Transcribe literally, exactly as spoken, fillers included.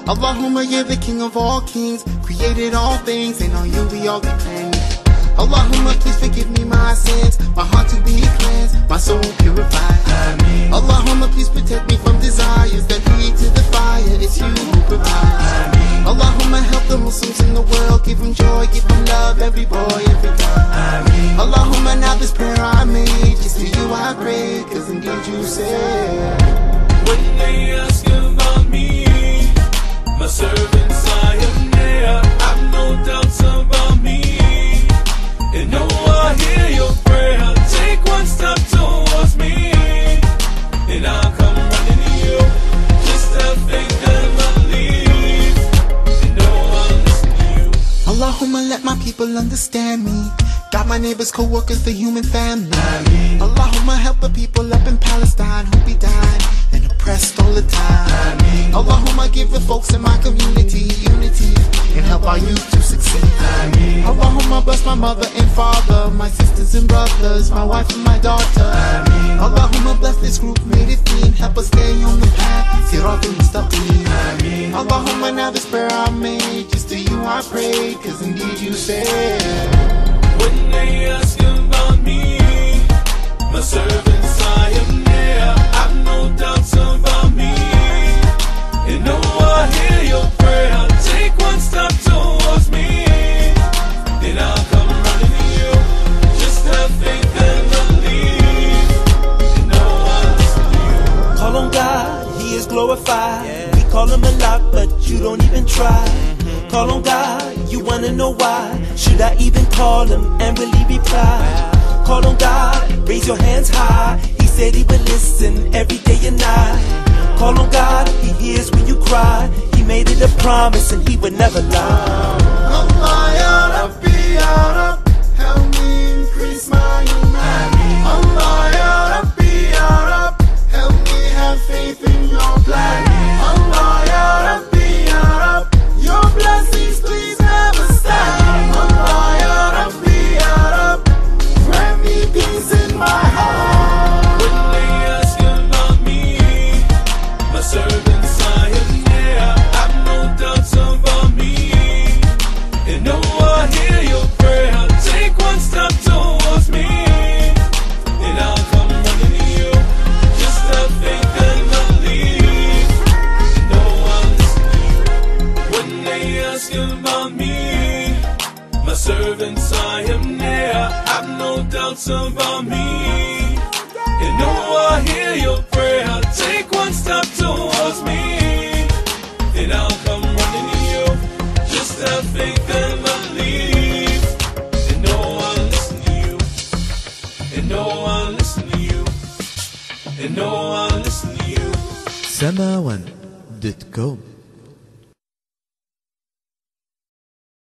Allahumma, you're the king of all kings, created all things, and on you we all depend. Allahumma, please forgive me my sins, my heart to be cleansed, my soul purified. Ameen. Allahumma, please protect me from desires that lead to the fire. It's you who provides. Ameen. Allahumma, help the Muslims in the world, give them joy, give them love, every boy, every girl. Ameen. Allahumma, now this prayer I made, just to you I pray, cause indeed you said, when they ask about me, my servants I am there, I've no doubts about me. And know I hear your prayer. Take one step towards me, and I'll come running to you. Just have faith and believe, and know I'll listen to you. Allahumma, let my people understand me. Got my neighbors, co-workers, the human family. Ameen. Allahumma, help the people up in Palestine who be dying and oppressed all the time. Ameen. Allahumma, give the folks in my community unity and help our youth to succeed. Ameen. Allahumma, bless my mother and father, my sisters and brothers, my wife and my daughter. Ameen. Allahumma, bless this group, made it clean, help us stay on the path, Siratul Mustaqim. Ameen. Allahumma, now this prayer I made, just to you I pray, cause indeed you said, when they ask about me, my servants I am there, I've no doubts about me. And know I hear your prayer. Take one step towards me, and I'll come running to you. Just have faith and believe, and know I'll listen to you. Call on God, He is glorified. Yeah. We call Him a lot, but you don't even try. Mm-hmm. Call on God, you wanna know why? Should I even call Him and really reply? Wow. Call on God, raise your hands high. He said He would listen every day and night. Call on God, He hears when you cry. He made it a promise and He would never lie. Allah ya Rabbi ya Rab, help me increase my iman. Allah ya Rabbi ya Rab, help me have faith in your plan. Allah ya Rabbi ya Rab, your blessings please never stand. Allah ya Rabbi ya Rab, grant me peace in my heart. When they ask about me, my servants I am there, I've no doubts about me. And know I hear your prayer. Take one step towards me, and I'll come running to you. Just have faith and believe, and know I'll listen to you. When they ask about me, my servants I am there, I've no doubts about me. And know I hear your prayer. Take one step towards me, and I'll come running to you. Just have faith and believe, and know I'll listen to you. And know I'll listen to you. And know I'll listen to you. سماوان دوت كوم